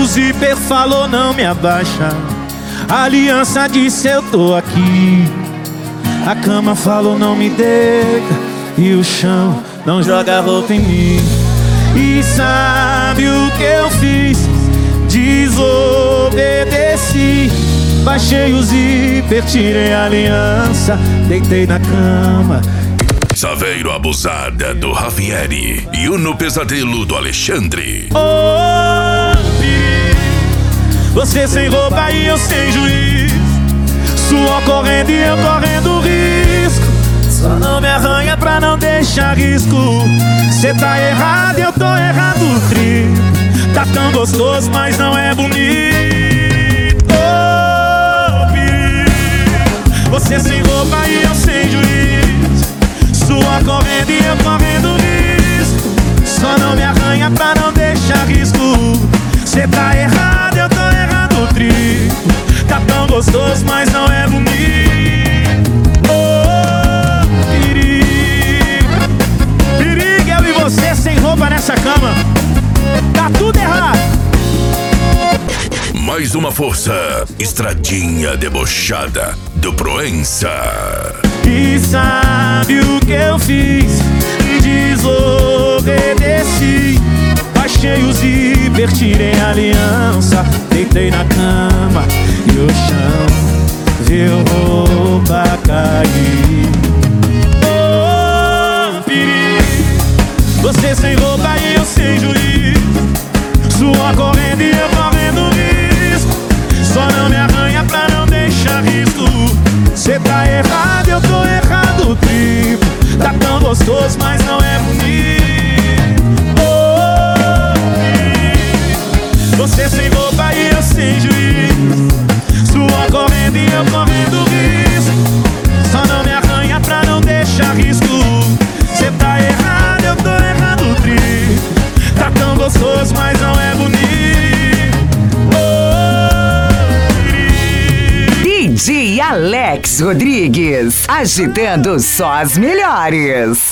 O zíper falou não me abaixa, a aliança disse eu tô aqui. A cama falou não me deita, e o chão não joga roupa em mim. E sabe o que eu fiz? Desobedeci. Baixei o zíper, tirei a aliança, deitei na cama. Saveiro Abusada do Rafieri e o No Pesadelo do Alexandre. Oh, você sem roupa e eu sem juiz, suor correndo e eu correndo risco. Só não me arranha pra não deixar risco. Cê tá errado e eu tô errado o triplo. Tá tão gostoso, mas não é bonito. Oh, perigo. Você sem roupa e eu sem juiz, suor correndo e eu correndo risco. Só não me arranha pra não deixar risco. Cê tá errado, eu tô errado o triplo. Tá tão gostoso, mas não é bonito. Oh, perigo. Perigo, eu e você sem roupa nessa cama. Tá tudo errado. Mais uma força, Estradinha Debochada do Proença. E sabe o que eu fiz? Desobedeci. Baixei o zíper, tirei a aliança, deitei na cama e o chão viu roupa cair. Oh, perigo. Você sem roupa e eu sem juiz, suor correndo e eu correndo risco. Só não me arranha pra não deixar risco. Cê tá errado, eu tô errado o triplo. Tá tão gostoso, mas não é bonito. Oh, você sem roupa e eu sem juiz, suor correndo e eu correndo risco. Só não me arranha pra não deixar risco. Cê tá errado, eu tô errado o triplo. Tá tão gostoso, mas não é bonito. DJ Alex Rodrigues, agitando só as melhores.